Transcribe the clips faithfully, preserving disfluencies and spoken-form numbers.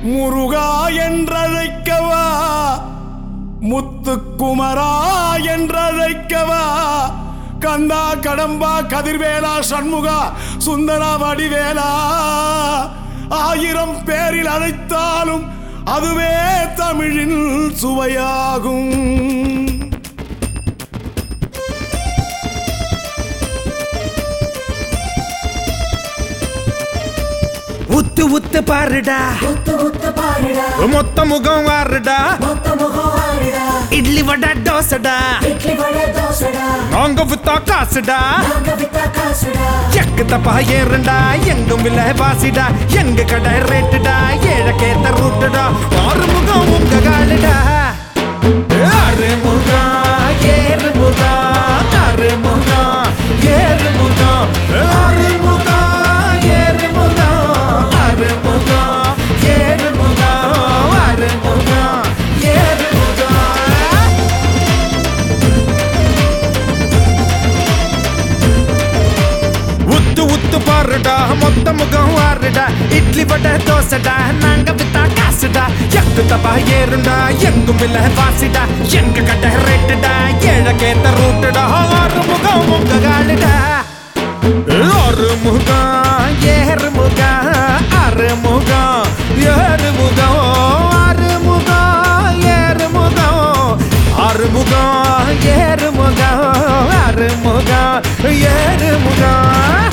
முருகா என்றழைக்கவா, முத்துக்குமரா என்றழைக்கவா, கந்தா கடம்பா கதிர்வேலா சண்முகா சுந்தரா வடிவேலா, ஆயிரம் பேரில் அழைத்தாலும் அதுவே தமிழின் சுவையாகும். உத்து உத்து பாருடா, மொத்த முகம் வாருடா, இட்லி வடை தோசைடா, நாங்க வித்தா காசுடா, எக்கு தப்பா ஏறுண்டா, எங்கும் விலை வாசிடா, எங்க கடை ரேட்டுடா, ஏழக்கேத்த ரூட்டுடா, ஆறு முகம் உங்க காலுடா. ஆறு முகம் ஏறு முகம், ஆறு முகம் ஏறு முகம், ஆறு முகம் ஏறு முகம், ஆறு முகம் ஏறு முகம், ஆறு முகம் ஏறு முகம். உத்து உத்து பாருடா, மொத்த முகம் வாருடா, இட்லி வடை தோசைடா, நாங்க வித்தா காசுடா, எக்கு தப்பா ஏறுண்டா, எங்கும் விலை வாசிடா, எங்க கடை ரேட்டுடா, ஏழக்கேத்த ரூட்டுடா, ஆறு முகம் உங்க காலுடா. ஆறு முகம் ஏறு முகம், ஆறு முகம் ஏறு முகம், ஆறு முகம் ஏறு முகம், ஆறு முகம் ஏறு முகம், ஆறு முகம் ஏறு முகம்.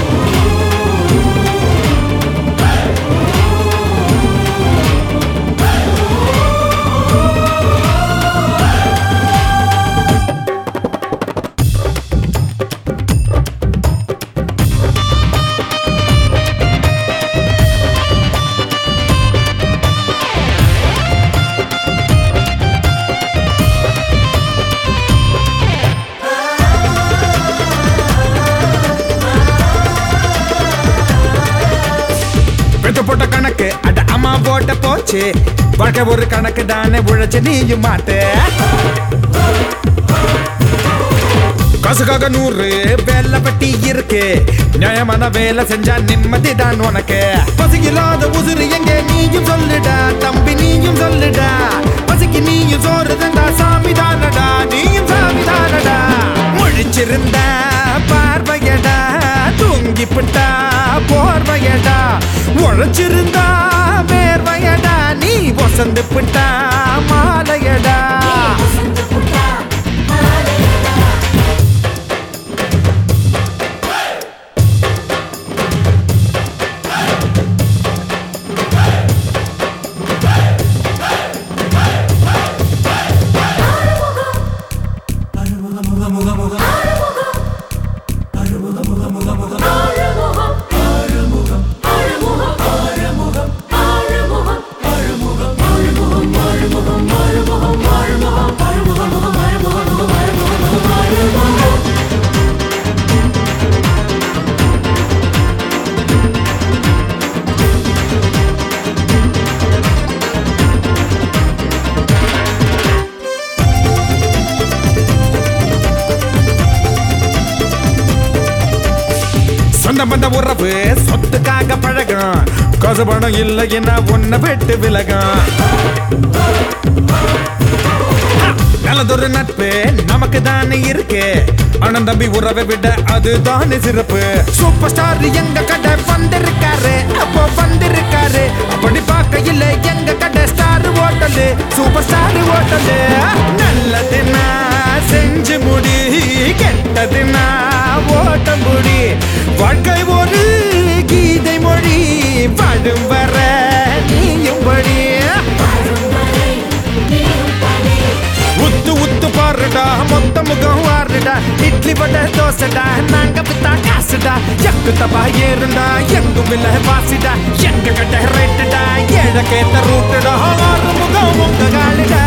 போட்ட கணக்கு அட அம்மா போட்ட போச்சு, வாழ்க்கை ஒரு கணக்கு தானே, உழைச்சு நீயும் மாட்டு. காசுக்காக நூறு வேலை பட்டி இருக்கு, நியாயமான வேலை செஞ்சா நிம்மதி தான் உனக்கு. பசியில்லாத உசுறு எங்க நீயும் சொல்லுடா, தம்பி நீயும் சொல்லுடா, பசிக்கு நீயும் சோறு தந்தா சாமி தானடா, நீயும் சாமி தானடா. முழிச்சிருந்த பார்வையடா, தூங்கி புட்டா போர்வையடா, உழைச்சிருந்தா வேர்வையடா, நீ வசந்து புட்டா மாலையடா. சொந்த பந்த உறவு சொத்துக்காக பழகும், காசு பணம் இல்லை என்ன ஒன்ன விட்டு விலகும். நல்லதொரு நட்பு நமக்கு தானே இருக்கு, அண்ணன் தம்பி உறவை விட அது தானே சிறப்பு. சூப்பர் ஸ்டார் எங்க கடை வந்திருக்காரு, அப்போ வந்திருக்காரு, அப்படி பார்க்க இல்லை எங்க கடை star hotel, super star hotel. நல்லதுன்னா செஞ்சு முடி, கெட்டதுன்னா ஓட்டம் முடி, வாழ்க்கை ஒரு கீதை மொழி, வாழும் வர நீயும் படி. உத்து உத்து பாருடா, மொத்த முகம் வாருடா, இட்லி வடை தோசைடா, நாங்க வித்தா காசுடா, எக்கு தப்பா ஏறுண்டா, எங்கும் விலை வாசிடா, எங்க கடை ரேட்டுடா, ஏழக்கேத்த ரூட்டுடா, ஆறு முகம் உங்க காலுடா.